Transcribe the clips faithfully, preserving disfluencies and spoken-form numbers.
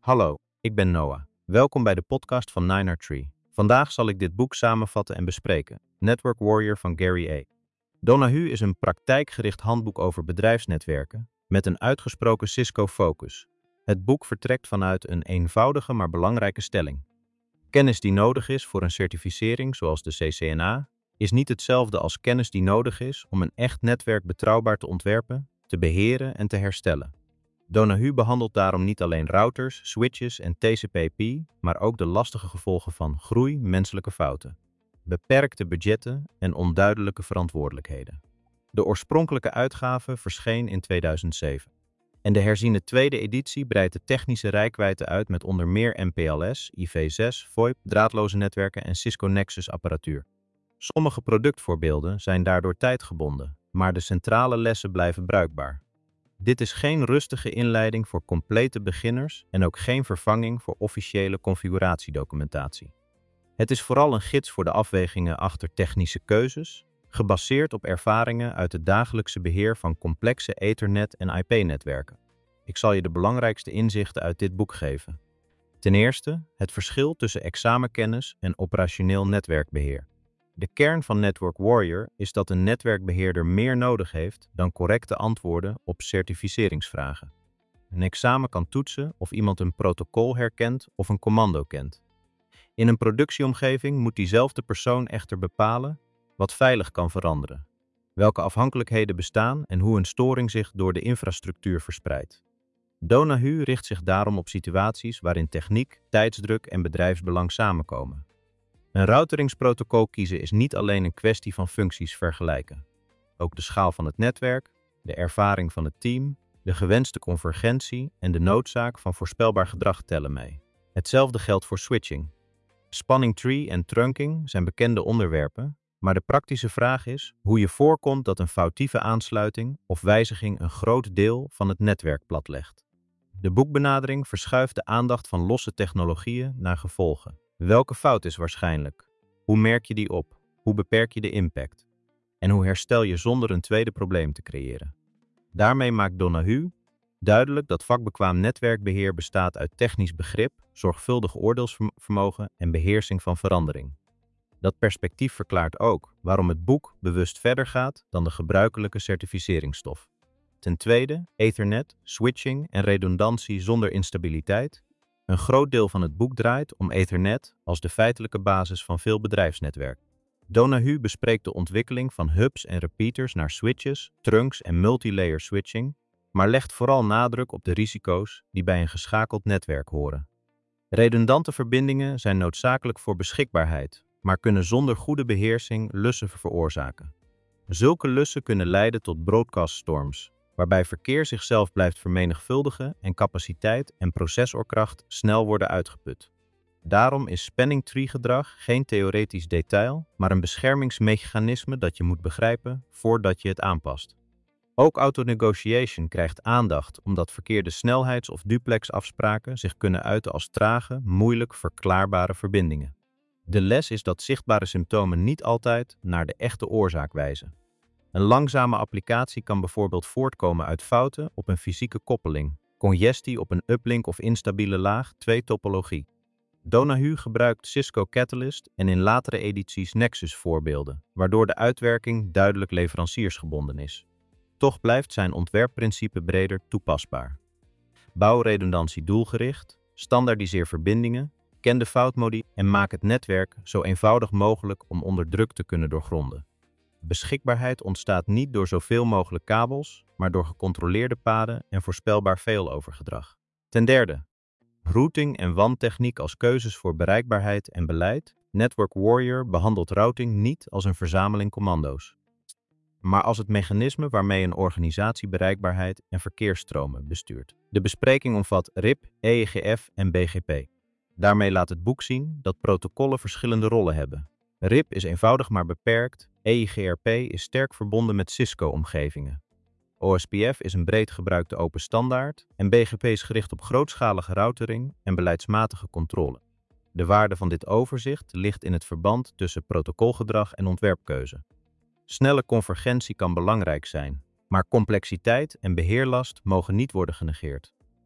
Hallo, ik ben Noah. Welkom bij de podcast van nine R Tree. Vandaag zal ik dit boek samenvatten en bespreken. Network Warrior van Gary A. Donahue is een praktijkgericht handboek over bedrijfsnetwerken met een uitgesproken Cisco-focus. Het boek vertrekt vanuit een eenvoudige maar belangrijke stelling. Kennis die nodig is voor een certificering zoals de C C N A is niet hetzelfde als kennis die nodig is om een echt netwerk betrouwbaar te ontwerpen, te beheren en te herstellen. Donahue behandelt daarom niet alleen routers, switches en T C P/I P, maar ook de lastige gevolgen van groei, menselijke fouten, beperkte budgetten en onduidelijke verantwoordelijkheden. De oorspronkelijke uitgave verscheen in tweeduizend zeven. En de herziene tweede editie breidt de technische reikwijdte uit met onder meer M P L S, I V zes, VoIP, draadloze netwerken en Cisco Nexus apparatuur. Sommige productvoorbeelden zijn daardoor tijdgebonden, maar de centrale lessen blijven bruikbaar. Dit is geen rustige inleiding voor complete beginners en ook geen vervanging voor officiële configuratiedocumentatie. Het is vooral een gids voor de afwegingen achter technische keuzes, gebaseerd op ervaringen uit het dagelijkse beheer van complexe Ethernet- en I P-netwerken. Ik zal je de belangrijkste inzichten uit dit boek geven. Ten eerste, het verschil tussen examenkennis en operationeel netwerkbeheer. De kern van Network Warrior is dat een netwerkbeheerder meer nodig heeft dan correcte antwoorden op certificeringsvragen. Een examen kan toetsen of iemand een protocol herkent of een commando kent. In een productieomgeving moet diezelfde persoon echter bepalen wat veilig kan veranderen, welke afhankelijkheden bestaan en hoe een storing zich door de infrastructuur verspreidt. Donahue richt zich daarom op situaties waarin techniek, tijdsdruk en bedrijfsbelang samenkomen. Een routeringsprotocol kiezen is niet alleen een kwestie van functies vergelijken. Ook de schaal van het netwerk, de ervaring van het team, de gewenste convergentie en de noodzaak van voorspelbaar gedrag tellen mee. Hetzelfde geldt voor switching. Spanning tree en trunking zijn bekende onderwerpen, maar de praktische vraag is hoe je voorkomt dat een foutieve aansluiting of wijziging een groot deel van het netwerk platlegt. De boekbenadering verschuift de aandacht van losse technologieën naar gevolgen. Welke fout is waarschijnlijk? Hoe merk je die op? Hoe beperk je de impact? En hoe herstel je zonder een tweede probleem te creëren? Daarmee maakt Donahue duidelijk dat vakbekwaam netwerkbeheer bestaat uit technisch begrip, zorgvuldig oordeelsvermogen en beheersing van verandering. Dat perspectief verklaart ook waarom het boek bewust verder gaat dan de gebruikelijke certificeringsstof. Ten tweede, Ethernet, switching en redundantie zonder instabiliteit. Een groot deel van het boek draait om Ethernet als de feitelijke basis van veel bedrijfsnetwerken. Donahue bespreekt de ontwikkeling van hubs en repeaters naar switches, trunks en multilayer switching, maar legt vooral nadruk op de risico's die bij een geschakeld netwerk horen. Redundante verbindingen zijn noodzakelijk voor beschikbaarheid, maar kunnen zonder goede beheersing lussen veroorzaken. Zulke lussen kunnen leiden tot broadcast storms, waarbij verkeer zichzelf blijft vermenigvuldigen en capaciteit en procesorkracht snel worden uitgeput. Daarom is spanning tree gedrag geen theoretisch detail, maar een beschermingsmechanisme dat je moet begrijpen voordat je het aanpast. Ook auto-negotiation krijgt aandacht omdat verkeerde snelheids- of duplexafspraken zich kunnen uiten als trage, moeilijk verklaarbare verbindingen. De les is dat zichtbare symptomen niet altijd naar de echte oorzaak wijzen. Een langzame applicatie kan bijvoorbeeld voortkomen uit fouten op een fysieke koppeling, congestie op een uplink of instabiele laag twee topologie. Donahue gebruikt Cisco Catalyst en in latere edities Nexus voorbeelden, waardoor de uitwerking duidelijk leveranciersgebonden is. Toch blijft zijn ontwerpprincipe breder toepasbaar. Bouw redundantie doelgericht, standaardiseer verbindingen, ken de foutmodi en maak het netwerk zo eenvoudig mogelijk om onder druk te kunnen doorgronden. Beschikbaarheid ontstaat niet door zoveel mogelijk kabels, maar door gecontroleerde paden en voorspelbaar failovergedrag. Ten derde, routing en WAN-techniek als keuzes voor bereikbaarheid en beleid. Network Warrior behandelt routing niet als een verzameling commando's, maar als het mechanisme waarmee een organisatie bereikbaarheid en verkeersstromen bestuurt. De bespreking omvat R I P, E E G F en B G P. Daarmee laat het boek zien dat protocollen verschillende rollen hebben. R I P is eenvoudig maar beperkt, E I G R P is sterk verbonden met Cisco-omgevingen. O S P F is een breed gebruikte open standaard en B G P is gericht op grootschalige routering en beleidsmatige controle. De waarde van dit overzicht ligt in het verband tussen protocolgedrag en ontwerpkeuze. Snelle convergentie kan belangrijk zijn, maar complexiteit en beheerlast mogen niet worden genegeerd.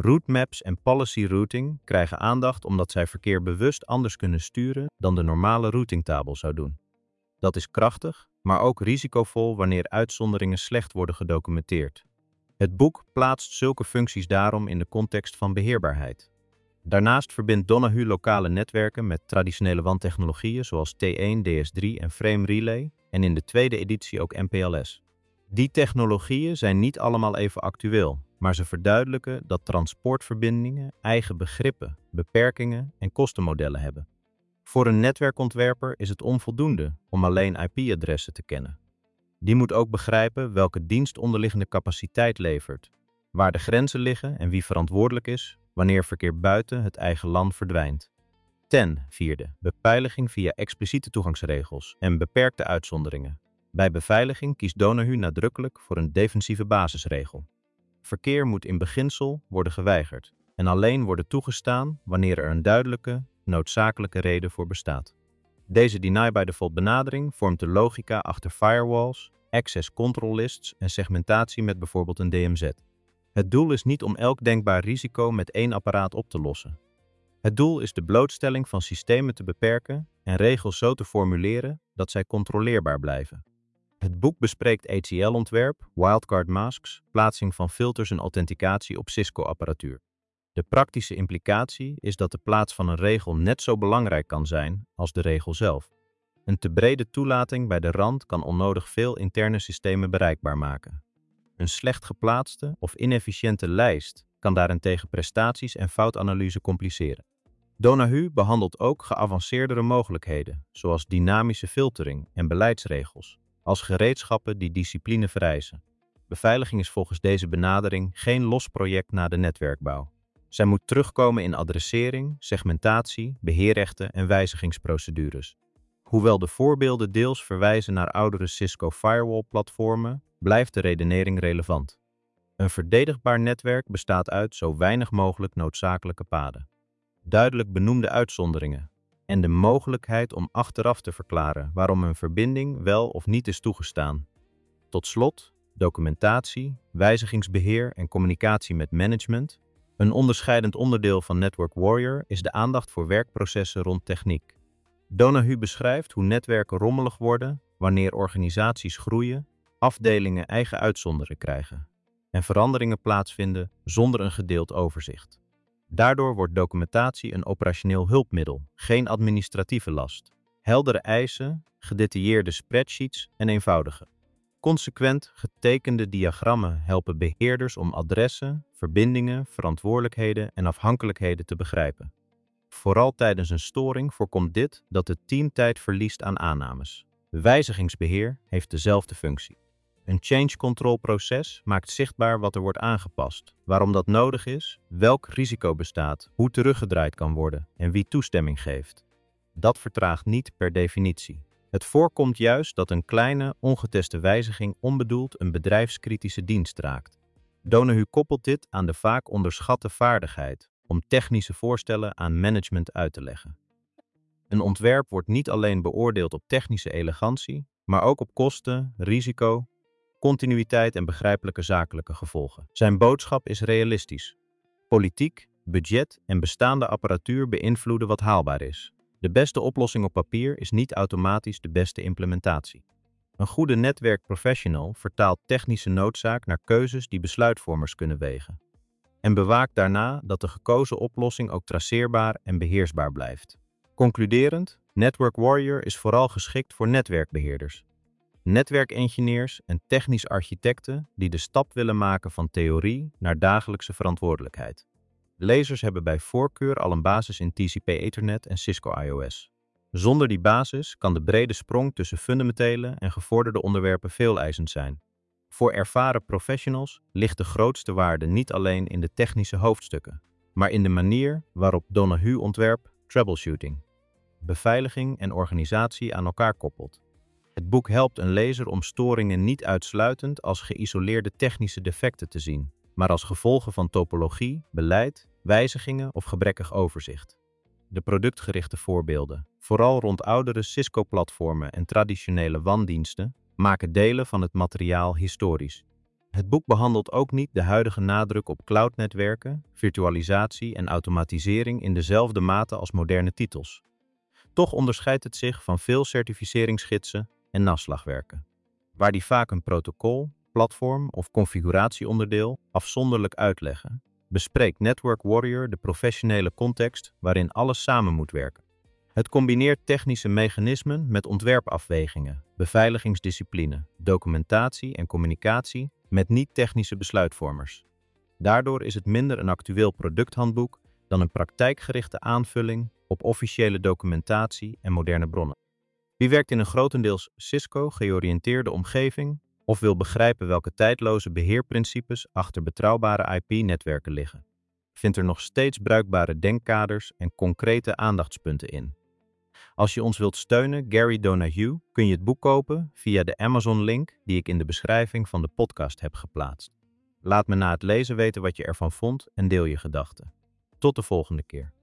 Routemaps en policy routing krijgen aandacht omdat zij verkeer bewust anders kunnen sturen dan de normale routingtabel zou doen. Dat is krachtig, maar ook risicovol wanneer uitzonderingen slecht worden gedocumenteerd. Het boek plaatst zulke functies daarom in de context van beheerbaarheid. Daarnaast verbindt Donahue lokale netwerken met traditionele wantechnologieën zoals T één, D S drie en Frame Relay en in de tweede editie ook M P L S. Die technologieën zijn niet allemaal even actueel, maar ze verduidelijken dat transportverbindingen eigen begrippen, beperkingen en kostenmodellen hebben. Voor een netwerkontwerper is het onvoldoende om alleen I P-adressen te kennen. Die moet ook begrijpen welke dienst onderliggende capaciteit levert, waar de grenzen liggen en wie verantwoordelijk is wanneer verkeer buiten het eigen land verdwijnt. Ten vierde, beveiliging via expliciete toegangsregels en beperkte uitzonderingen. Bij beveiliging kiest Donahue nadrukkelijk voor een defensieve basisregel. Verkeer moet in beginsel worden geweigerd en alleen worden toegestaan wanneer er een duidelijke, noodzakelijke reden voor bestaat. Deze deny-by-default benadering vormt de logica achter firewalls, access control lists en segmentatie met bijvoorbeeld een D M Z. Het doel is niet om elk denkbaar risico met één apparaat op te lossen. Het doel is de blootstelling van systemen te beperken en regels zo te formuleren dat zij controleerbaar blijven. Het boek bespreekt A T L-ontwerp, wildcard masks, plaatsing van filters en authenticatie op Cisco-apparatuur. De praktische implicatie is dat de plaats van een regel net zo belangrijk kan zijn als de regel zelf. Een te brede toelating bij de rand kan onnodig veel interne systemen bereikbaar maken. Een slecht geplaatste of inefficiënte lijst kan daarentegen prestaties en foutanalyse compliceren. Donahue behandelt ook geavanceerdere mogelijkheden, zoals dynamische filtering en beleidsregels, als gereedschappen die discipline vereisen. Beveiliging is volgens deze benadering geen los project na de netwerkbouw. Zij moet terugkomen in adressering, segmentatie, beheerrechten en wijzigingsprocedures. Hoewel de voorbeelden deels verwijzen naar oudere Cisco firewall-platformen, blijft de redenering relevant. Een verdedigbaar netwerk bestaat uit zo weinig mogelijk noodzakelijke paden, duidelijk benoemde uitzonderingen en de mogelijkheid om achteraf te verklaren waarom een verbinding wel of niet is toegestaan. Tot slot, documentatie, wijzigingsbeheer en communicatie met management. Een onderscheidend onderdeel van Network Warrior is de aandacht voor werkprocessen rond techniek. Donahue beschrijft hoe netwerken rommelig worden wanneer organisaties groeien, afdelingen eigen uitzonderingen krijgen en veranderingen plaatsvinden zonder een gedeeld overzicht. Daardoor wordt documentatie een operationeel hulpmiddel, geen administratieve last. Heldere eisen, gedetailleerde spreadsheets en eenvoudige, consequent getekende diagrammen helpen beheerders om adressen, verbindingen, verantwoordelijkheden en afhankelijkheden te begrijpen. Vooral tijdens een storing voorkomt dit dat het team tijd verliest aan aannames. Wijzigingsbeheer heeft dezelfde functie. Een change control proces maakt zichtbaar wat er wordt aangepast, waarom dat nodig is, welk risico bestaat, hoe teruggedraaid kan worden en wie toestemming geeft. Dat vertraagt niet per definitie. Het voorkomt juist dat een kleine, ongeteste wijziging onbedoeld een bedrijfskritische dienst raakt. Donahue koppelt dit aan de vaak onderschatte vaardigheid om technische voorstellen aan management uit te leggen. Een ontwerp wordt niet alleen beoordeeld op technische elegantie, maar ook op kosten, risico, continuïteit en begrijpelijke zakelijke gevolgen. Zijn boodschap is realistisch. Politiek, budget en bestaande apparatuur beïnvloeden wat haalbaar is. De beste oplossing op papier is niet automatisch de beste implementatie. Een goede netwerkprofessional vertaalt technische noodzaak naar keuzes die besluitvormers kunnen wegen en bewaakt daarna dat de gekozen oplossing ook traceerbaar en beheersbaar blijft. Concluderend, Network Warrior is vooral geschikt voor netwerkbeheerders, netwerkengineers en technisch architecten die de stap willen maken van theorie naar dagelijkse verantwoordelijkheid. Lezers hebben bij voorkeur al een basis in T C P Ethernet en Cisco I O S. Zonder die basis kan de brede sprong tussen fundamentele en gevorderde onderwerpen veeleisend zijn. Voor ervaren professionals ligt de grootste waarde niet alleen in de technische hoofdstukken, maar in de manier waarop Donahue ontwerp troubleshooting, beveiliging en organisatie aan elkaar koppelt. Het boek helpt een lezer om storingen niet uitsluitend als geïsoleerde technische defecten te zien, maar als gevolgen van topologie, beleid, wijzigingen of gebrekkig overzicht. De productgerichte voorbeelden, vooral rond oudere Cisco-platformen en traditionele W A N-diensten, maken delen van het materiaal historisch. Het boek behandelt ook niet de huidige nadruk op cloudnetwerken, virtualisatie en automatisering in dezelfde mate als moderne titels. Toch onderscheidt het zich van veel certificeringsgidsen en naslagwerken, waar die vaak een protocol, platform of configuratieonderdeel afzonderlijk uitleggen. Bespreekt Network Warrior de professionele context waarin alles samen moet werken. Het combineert technische mechanismen met ontwerpafwegingen, beveiligingsdiscipline, documentatie en communicatie met niet-technische besluitvormers. Daardoor is het minder een actueel producthandboek dan een praktijkgerichte aanvulling op officiële documentatie en moderne bronnen. Wie werkt in een grotendeels Cisco-georiënteerde omgeving of wil begrijpen welke tijdloze beheerprincipes achter betrouwbare I P-netwerken liggen, vindt er nog steeds bruikbare denkkaders en concrete aandachtspunten in. Als je ons wilt steunen, Gary Donahue, kun je het boek kopen via de Amazon-link die ik in de beschrijving van de podcast heb geplaatst. Laat me na het lezen weten wat je ervan vond en deel je gedachten. Tot de volgende keer.